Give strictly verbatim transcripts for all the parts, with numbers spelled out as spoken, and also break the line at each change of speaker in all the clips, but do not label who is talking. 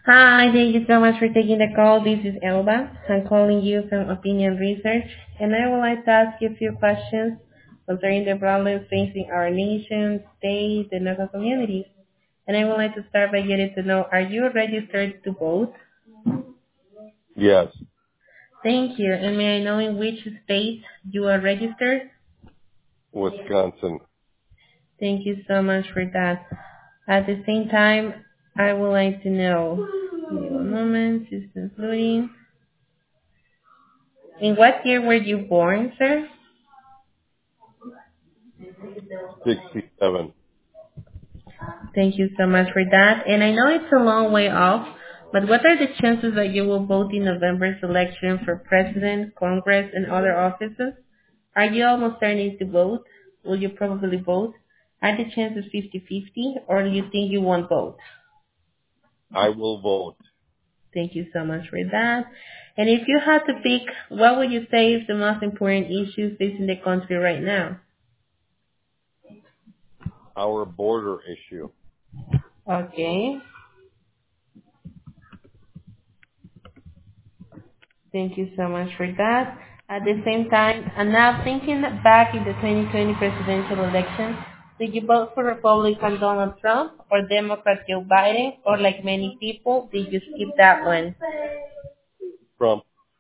Hi, thank you so much for taking the call. This is Elba. I'm calling you from Opinion Research, and I would like to ask you a few questions concerning the problems facing our nation, state, and local communities. And I would like to start by getting to know, are you registered to vote?
Yes,
Thank you. And may I know in which state you are registered?
Wisconsin.
Thank you so much for that. At the same time, I would like to know, give me one moment, system loading. In what year were you born, sir?
sixty-seven.
Thank you so much for that. And I know it's a long way off, but what are the chances that you will vote in November's election for president, Congress, and other offices? Are you almost starting to vote? Will you probably vote? Are the chances fifty-fifty, or do you think you won't vote?
I will vote.
Thank you so much for that. And if you had to pick, what would you say is the most important issues facing the country right now?
Our border issue.
Okay. Thank you so much for that. At the same time, and now thinking back in the twenty twenty presidential election, did you vote for Republican Donald Trump or Democrat Joe Biden, or like many people, did you skip that one?
Trump.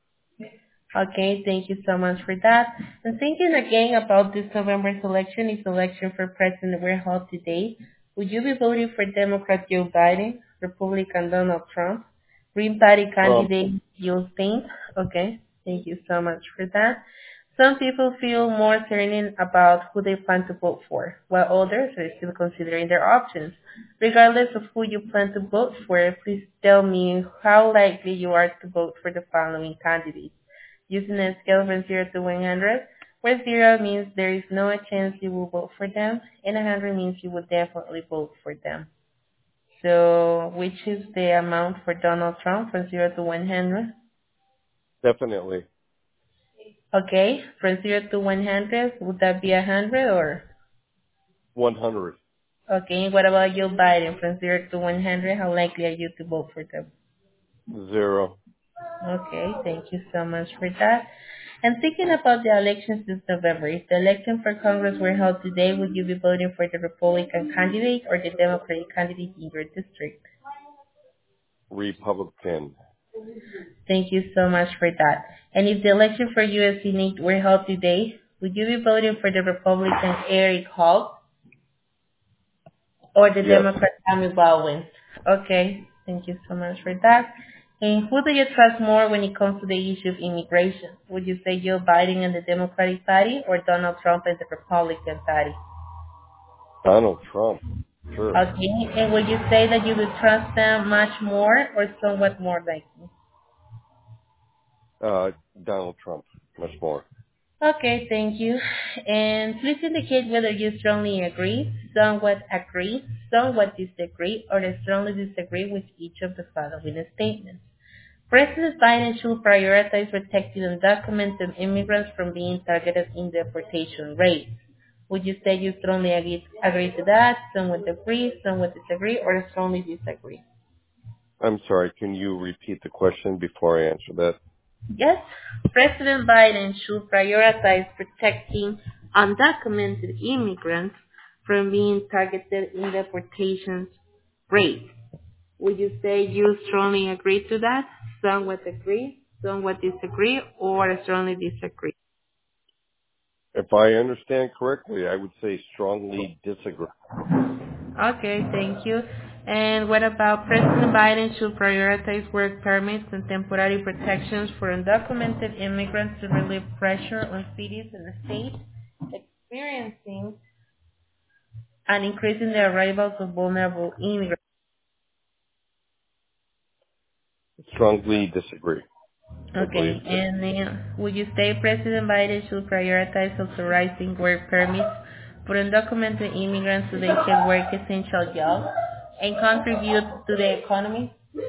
Okay, thank you so much for that. And thinking again about this November's election, if election for president were held today, would you be voting for Democrat Joe Biden, Republican Donald Trump, Green Party
Trump.
candidate Jill Stein? Okay, thank you so much for that. Some people feel more certain about who they plan to vote for, while others are still considering their options. Regardless of who you plan to vote for, please tell me how likely you are to vote for the following candidates using a scale from zero to one hundred, where zero means there is no chance you will vote for them, and one hundred means you will definitely vote for them. So, which is the amount for Donald Trump from zero to one hundred?
Definitely.
Okay, from zero to one hundred, would that be one hundred or?
one hundred.
Okay, what about Joe Biden? From zero to one hundred, how likely are you to vote for them?
Zero.
Okay, thank you so much for that. And thinking about the elections this November, if the election for Congress were held today, would you be voting for the Republican candidate or the Democratic candidate in your district?
Republican.
Thank you so much for that. And if the election for U S Senate were held today, would you be voting for the Republican Eric Hall or the
Yes.
Democrat Tammy Baldwin? Okay, thank you so much for that. And who do you trust more when it comes to the issue of immigration? Would you say Joe Biden and the Democratic Party or Donald Trump and the Republican Party?
Donald Trump. Sure.
Okay, and would you say that you would trust them much more or somewhat more likely?
Uh, Donald Trump. Much more.
Okay, thank you. And please indicate whether you strongly agree, somewhat agree, somewhat disagree, or strongly disagree with each of the following statements. President Biden should prioritize protecting undocumented immigrants from being targeted in deportation raids. Would you say you strongly agree, agree to that, somewhat agree, somewhat disagree, or strongly disagree?
I'm sorry. Can you repeat the question before I answer that?
Yes, President Biden should prioritize protecting undocumented immigrants from being targeted in deportation raids. Would you say you strongly agree to that, somewhat agree, somewhat disagree, or strongly disagree?
If I understand correctly, I would say strongly disagree.
Okay, thank you. And what about President Biden should prioritize work permits and temporary protections for undocumented immigrants to relieve pressure on cities and states experiencing and increasing the arrivals of vulnerable immigrants?
Strongly disagree. I believe
Okay,
that.
and uh, would you say President Biden should prioritize authorizing work permits for undocumented immigrants so they can work essential jobs and contribute to the economy?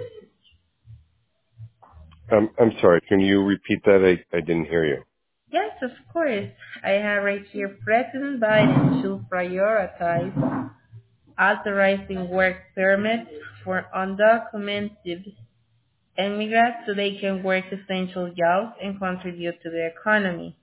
I'm, I'm sorry. Can you repeat that? I, I didn't hear you.
Yes, of course. I have right here President Biden should prioritize authorizing work permits for undocumented immigrants so they can work essential jobs and contribute to the economy.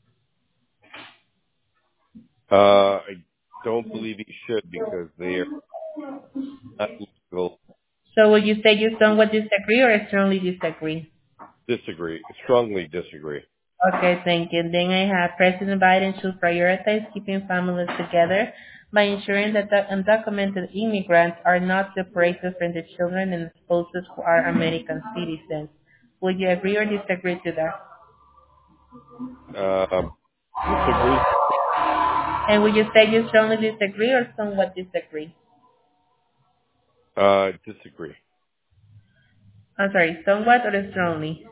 Uh, I don't believe he should because they are not legal.
So would you say you somewhat disagree or strongly disagree?
Disagree. Strongly disagree.
Okay, thank you. Then I have President Biden should prioritize keeping families together by ensuring that the undocumented immigrants are not separated from the children and spouses who are American citizens. Would you agree or disagree to that?
Uh, disagree.
And would you say you strongly disagree or somewhat disagree?
Uh, disagree.
I'm sorry, somewhat or strongly?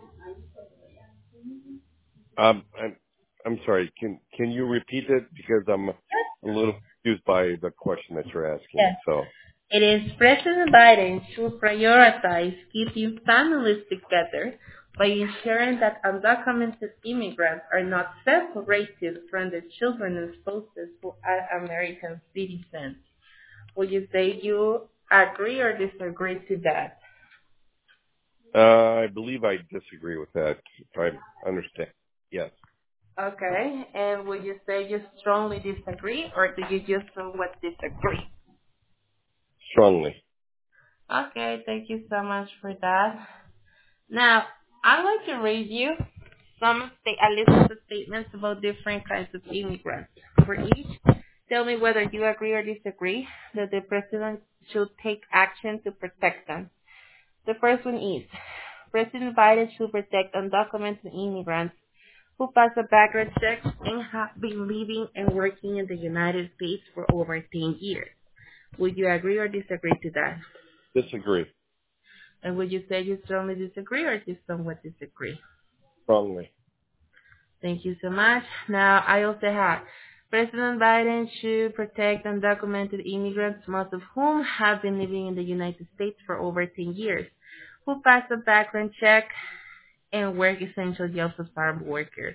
Um, I'm, I'm sorry. Can can you repeat it because I'm a little confused by the question that you're asking.
Yes.
So
It is President Biden should prioritize keeping families together by ensuring that undocumented immigrants are not separated from the children and spouses who are American citizens. Would you say you agree or disagree to that?
uh, I believe I disagree with that. If I understand. Yes.
Okay, and would you say you strongly disagree or do you just somewhat disagree?
Strongly.
Okay, thank you so much for that. Now, I'd like to read you some sta- a list of statements about different kinds of immigrants. For each, tell me whether you agree or disagree that the president should take action to protect them. The first one is, President Biden should protect undocumented immigrants who pass a background check and have been living and working in the United States for over ten years. Would you agree or disagree to that?
Disagree.
And would you say you strongly disagree or just somewhat disagree?
Strongly.
Thank you so much. Now, I also have President Biden should protect undocumented immigrants, most of whom have been living in the United States for over ten years, who pass a background check and work essential jobs as farm workers.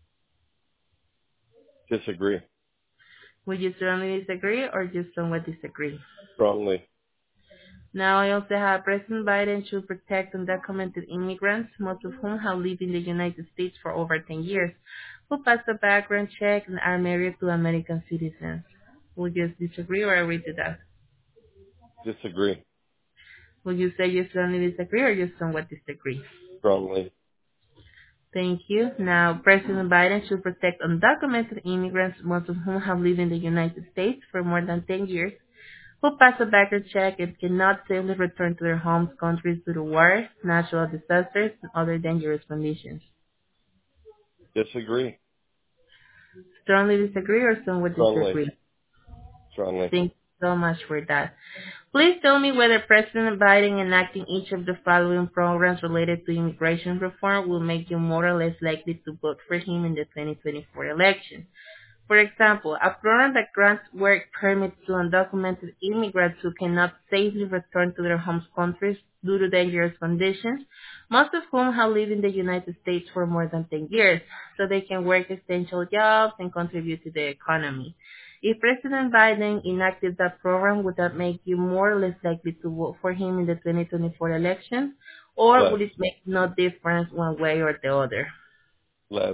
Disagree.
Would you strongly disagree or just somewhat disagree?
Strongly.
Now, I also have President Biden should protect undocumented immigrants, most of whom have lived in the United States for over ten years, who pass a background check and are married to American citizens. Would you disagree or agree to that?
Disagree.
Would you say you strongly disagree or just somewhat disagree?
Strongly.
Thank you. Now, President Biden should protect undocumented immigrants, most of whom have lived in the United States for more than ten years, who pass a background check and cannot safely return to their home countries due to war, natural disasters, and other dangerous conditions.
Disagree.
Strongly disagree or somewhat
Strongly.
disagree?
Strongly.
Thank you so much for that. Please tell me whether President Biden enacting each of the following programs related to immigration reform will make you more or less likely to vote for him in the twenty twenty-four election. For example, a program that grants work permits to undocumented immigrants who cannot safely return to their home countries due to dangerous conditions, most of whom have lived in the United States for more than ten years, so they can work essential jobs and contribute to the economy. If President Biden enacted that program, would that make you more or less likely to vote for him in the twenty twenty-four election? Or
Less.
would it make no difference one way or the other?
Less.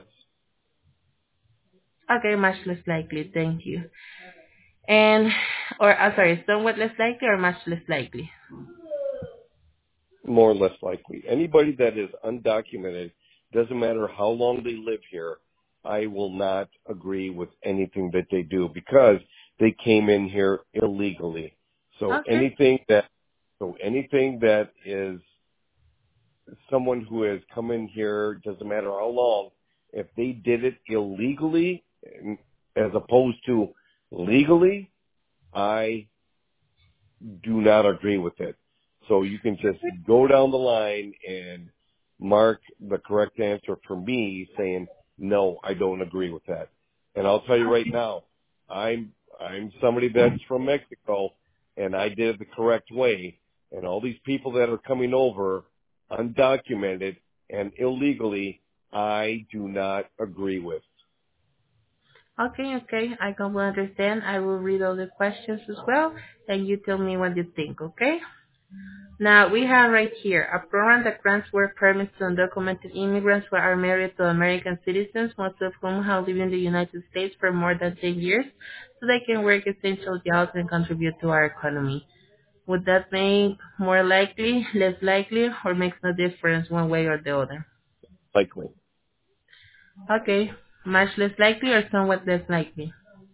Okay, much less likely. Thank you. And, or, uh, sorry, somewhat less likely or much less likely?
More or less likely. Anybody that is undocumented, doesn't matter how long they live here, I will not agree with anything that they do because they came in here illegally. So
Okay.
anything that, so anything that is someone who has come in here, doesn't matter how long, if they did it illegally as opposed to legally, I do not agree with it. So you can just go down the line and mark the correct answer for me saying, no, I don't agree with that. And I'll tell you right now, I'm, I'm somebody that's from Mexico and I did it the correct way. And all these people that are coming over undocumented and illegally, I do not agree with.
Okay, okay, I completely understand. I will read all the questions as well, and you tell me what you think, okay? Now, we have right here a program that grants work permits to undocumented immigrants who are married to American citizens, most of whom have lived in the United States for more than ten years, so they can work essential jobs and contribute to our economy. Would that make more likely, less likely, or makes no difference one way or the other?
Likely.
Okay, much less likely or somewhat less likely?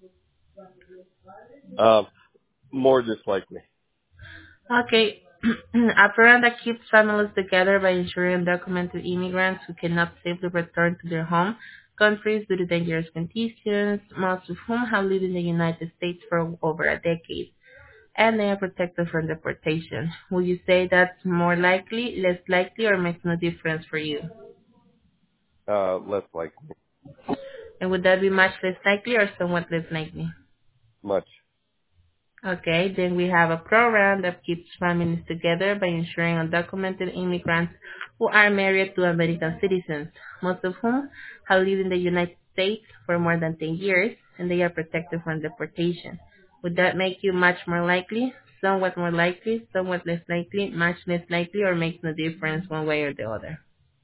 Uh, more just likely.
Okay. A program that keeps families together by ensuring undocumented immigrants who cannot safely return to their home countries due to dangerous conditions, most of whom have lived in the United States for over a decade, and they are protected from deportation. Will you say that's more likely, less likely, or makes no difference for you?
Uh, less likely.
And would that be much less likely or somewhat less likely?
Much.
Okay, then we have a program that keeps families together by ensuring undocumented immigrants who are married to American citizens, most of whom have lived in the United States for more than ten years, and they are protected from deportation. Would that make you much more likely, somewhat more likely, somewhat less likely, much less likely, or makes no difference one way or the other?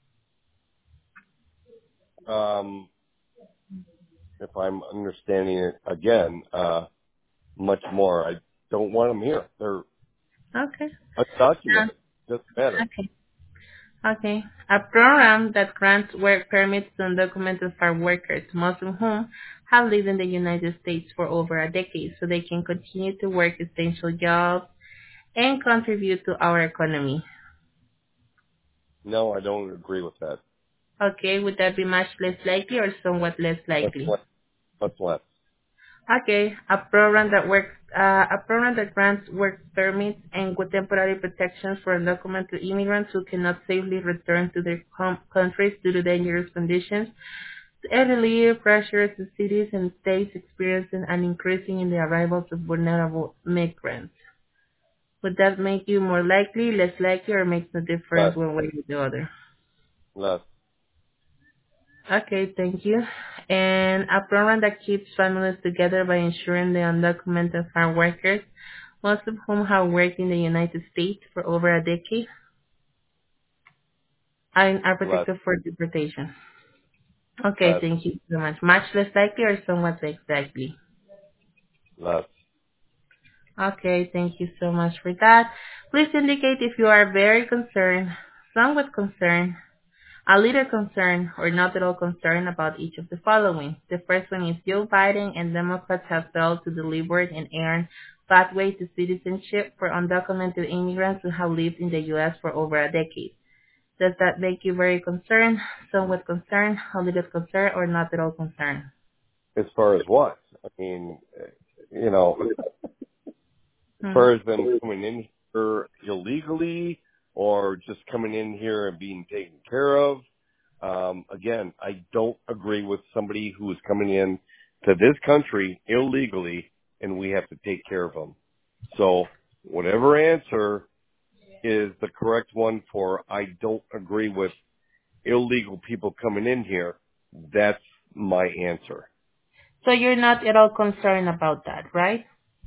Um, if I'm understanding it again, uh, much more. I don't want them here. They're
Okay. Um,
undocumented. Doesn't matter.
okay. Okay. A program that grants work permits to undocumented farm workers, most of whom have lived in the United States for over a decade, so they can continue to work essential jobs and contribute to our economy.
No, I don't agree with that.
Okay, would that be much less likely or somewhat less
Much
likely?
less. Much less.
Okay, a program that works, uh, a program that grants work permits and with temporary protections for undocumented immigrants who cannot safely return to their com- countries due to dangerous conditions and relieve pressures in cities and states experiencing an increasing in the arrivals of vulnerable migrants. Would that make you more likely, less likely, or makes no difference
Less.
one way or the other?
Less.
Okay, thank you. And a program that keeps families together by ensuring the undocumented farm workers, most of whom have worked in the United States for over a decade, and are
Less.
protected for deportation. Okay,
Less.
thank you so much. Much less likely or somewhat less likely?
Less.
Okay, thank you so much for that. Please indicate if you are very concerned, somewhat concerned, a little concerned, or not at all concerned about each of the following. The first one is Joe Biden and Democrats have failed to deliver and earn pathway to citizenship for undocumented immigrants who have lived in the U S for over a decade. Does that make you very concerned, somewhat concerned, a little concerned, or not at all concerned?
As far as what? I mean, uh, you know, as
Hmm.
far as them coming in here illegally or just coming in here and being taken care of. Um, again, I don't agree with somebody who is coming in to this country illegally and we have to take care of them. So whatever answer is the correct one for I don't agree with illegal people coming in here, that's my answer.
So you're not at all concerned about that, right?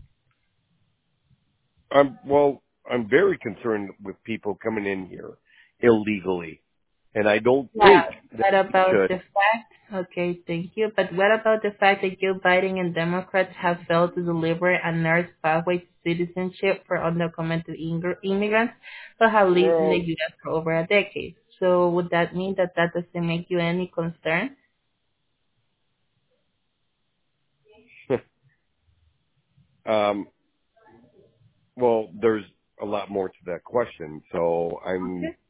I'm well. I'm very concerned with people coming in here illegally, and I don't
Yeah.
think that
What
we
about
should.
the fact? Okay, thank you. But what about the fact that Joe Biden and Democrats have failed to deliver a nurse pathway to citizenship for undocumented ingr- immigrants who have lived in the
Well,
U S for over a decade? So would that mean that that doesn't make you any concern?
um, well, there's a lot more to that question. So I'm,
Okay.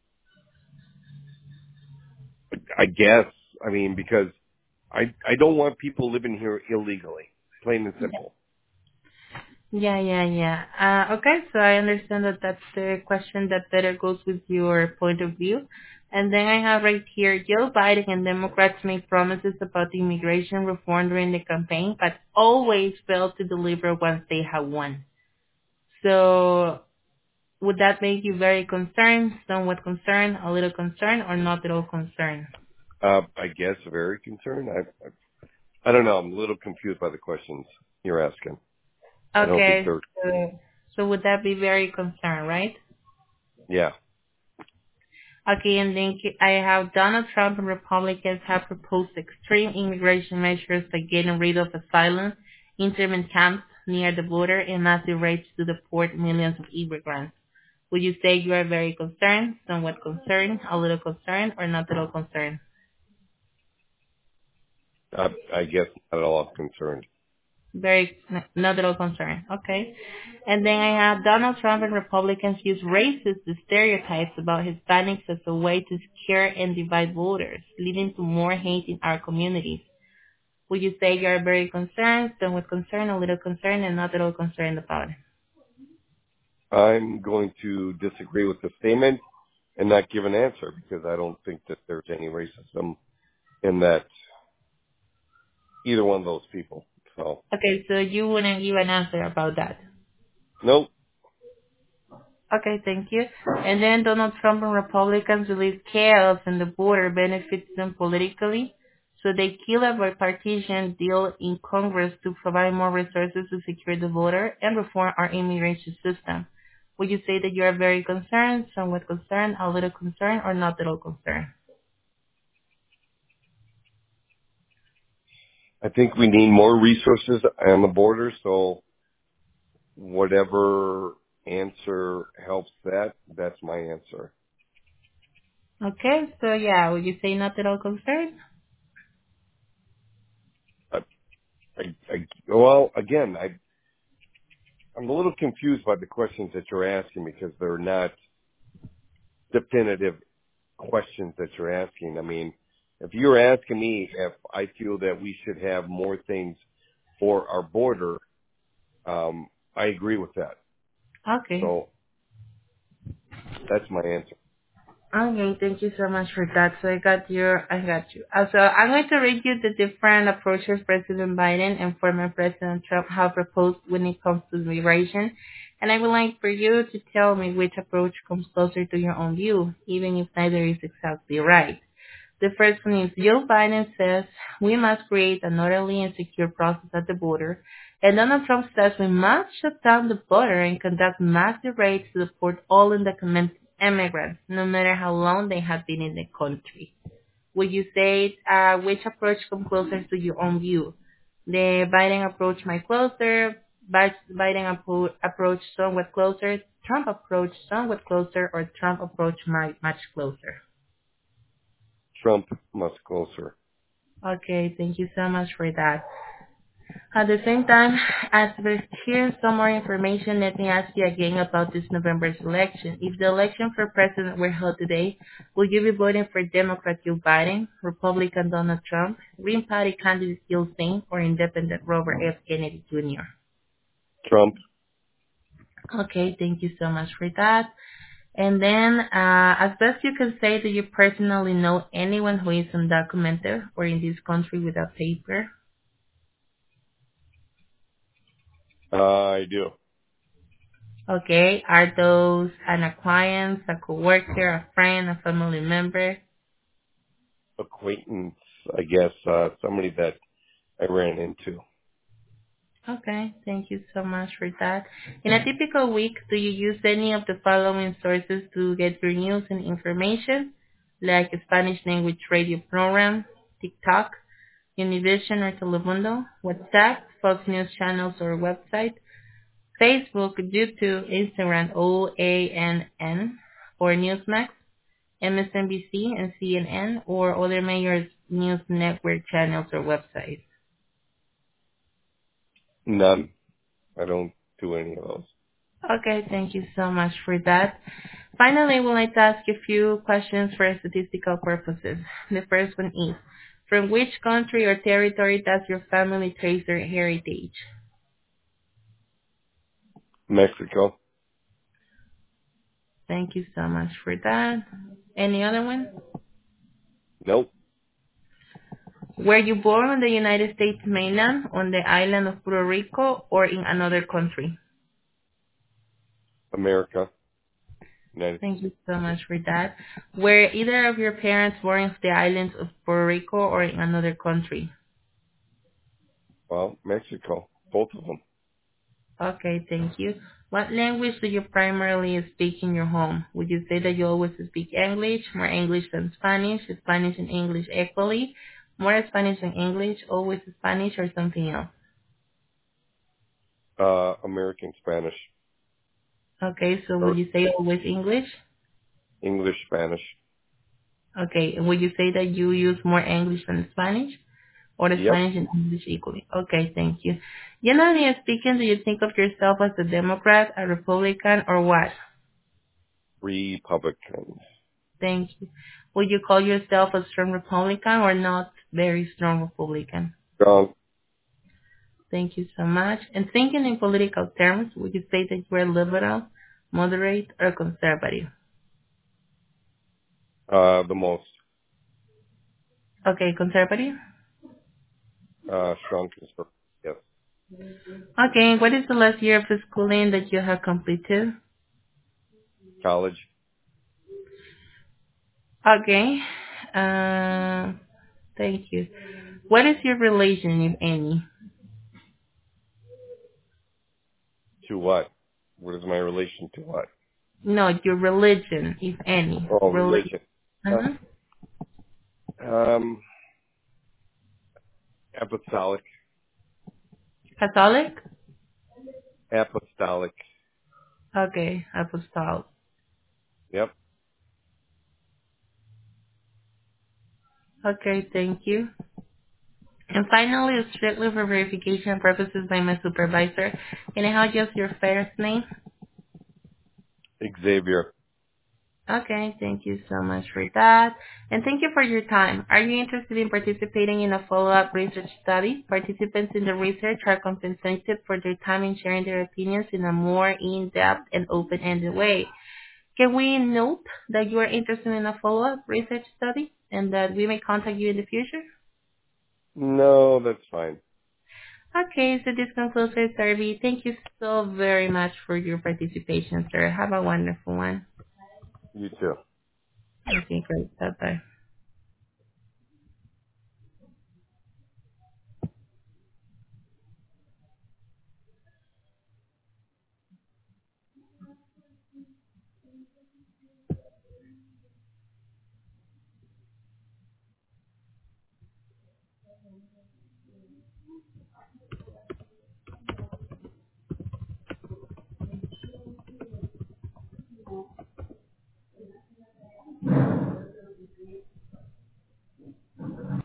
I guess, I mean, because I I don't want people living here illegally, plain and simple.
Yeah, yeah, yeah. Uh, okay, so I understand that that's the question that better goes with your point of view. And then I have right here, Joe Biden and Democrats made promises about immigration reform during the campaign, but always failed to deliver once they have won. So would that make you very concerned, somewhat concerned, a little concerned, or not at all concerned?
Uh, I guess very concerned. I, I don't know. I'm a little confused by the questions you're asking. I don't think
Okay,
they're.
so, so would that be very concerned, right?
Yeah.
Okay, and then ki- I have Donald Trump and Republicans have proposed extreme immigration measures like getting rid of asylum, internment camps near the border, and massive raids to deport millions of immigrants. Would you say you are very concerned, somewhat concerned, a little concerned, or not at all concerned?
I, I guess not at all concerned.
Very, n- not at all concerned. Okay. And then I have Donald Trump and Republicans use racist stereotypes about Hispanics as a way to scare and divide voters, leading to more hate in our communities. Would you say you are very concerned, somewhat concerned, a little concerned, and not at all concerned about it?
I'm going to disagree with the statement and not give an answer because I don't think that there's any racism in that either one of those people. So,
Okay, so you wouldn't give an answer about that.
nope.
Okay, thank you. And then Donald Trump and Republicans believe chaos in the border benefits them politically, so they kill a bipartisan deal in Congress to provide more resources to secure the border and reform our immigration system. Would you say that you are very concerned, somewhat concerned, a little concerned, or not at all concerned?
I think we need more resources on the border. So whatever answer helps that, that's my answer.
Okay, so yeah, would you say not at all concerned?
I, I, I, well, again, I, I'm a little confused by the questions that you're asking because they're not definitive questions that you're asking. I mean, if you're asking me if I feel that we should have more things for our border, um, I agree with that.
Okay.
So that's my answer.
Okay, thank you so much for that. So I got your, I got you. Uh, so I'm going to read you the different approaches President Biden and former President Trump have proposed when it comes to immigration. And I would like for you to tell me which approach comes closer to your own view, even if neither is exactly right. The first one is Joe Biden says we must create an orderly and secure process at the border. And Donald Trump says we must shut down the border and conduct massive raids to deport all undocumented immigrants, no matter how long they have been in the country. Would you say uh, which approach comes closer to your own view? The Biden approach might closer, Bi- Biden appro- approach somewhat closer, Trump approach somewhat closer, or Trump approach might much closer?
Trump must closer.
Okay, thank you so much for that. At the same time, as we're hearing some more information, let me ask you again about this November's election. If the election for president were held today, would you be voting for Democrat Joe Biden, Republican Donald Trump, Green Party candidate Gil Stein, or Independent Robert F. Kennedy Junior?
Trump,
Okay, thank you so much for that. And then, uh, as best you can say, do you personally know anyone who is undocumented or in this country without paper?
uh, I do.
Okay, are those an acquaintance, a coworker, a friend, a family member?
Acquaintance, I guess, uh, somebody that I ran into.
Okay, thank you so much for that. In a typical week, do you use any of the following sources to get your news and information? Like a Spanish language radio program, TikTok, Univision or Telemundo, WhatsApp, Fox News channels or website, Facebook, YouTube, Instagram, O A N N, or Newsmax, M S N B C and C N N, or other major news network channels or websites?
None. I don't do any of those.
Okay, thank you so much for that. Finally, I would like to ask you a few questions for statistical purposes. The first one is, from which country or territory does your family trace their heritage?
Mexico?
Thank you so much for that. Any other one?
Nope.
Were you born on the United States mainland, on the island of Puerto Rico, or in another country?
America? United.
Thank you so much for that. Were either of your parents born on the islands of Puerto Rico or in another country?
Well, Mexico, both of them.
Okay, thank you. What language do you primarily speak in your home? Would you say that you always speak English, more English than Spanish, Spanish and English equally, more Spanish than English, always Spanish, or something else?
Uh, American Spanish
Okay, so would
or
you say always English?
English Spanish.
Okay, and would you say that you use more English than Spanish? Or the
Yep.
Spanish and English equally? Okay, thank you. Generally speaking, do you think of yourself as a Democrat, a Republican, or what?
Republicans.
Thank you. Would you call yourself a strong Republican or not very strong Republican?
Strong.
Thank you so much. And thinking in political terms, would you say that you're liberal, moderate, or conservative?
Uh, the most.
Okay, conservative.
Uh, strong conservative. Yes.
Okay, what is the last year of schooling that you have completed?
College.
Okay. Uh, thank you. What is your relation, if any?
To what? What is my relation to what?
No, your religion, if any.
Oh,
Religion.
religion.
Uh-huh.
Uh, um, apostolic.
Catholic?
Apostolic.
Okay, apostolic.
Yep.
Okay, thank you. And finally, strictly for verification purposes by my supervisor, can I have just your first name?
Xavier.
Okay, thank you so much for that. And thank you for your time. Are you interested in participating in a follow-up research study? Participants in the research are compensated for their time in sharing their opinions in a more in-depth and open-ended way. Can we note that you are interested in a follow-up research study and that we may contact you in the future?
No, that's fine.
Okay, so this concludes our survey. Thank you so very much for your participation, sir. Have a wonderful one.
You too.
Okay, great. Bye-bye.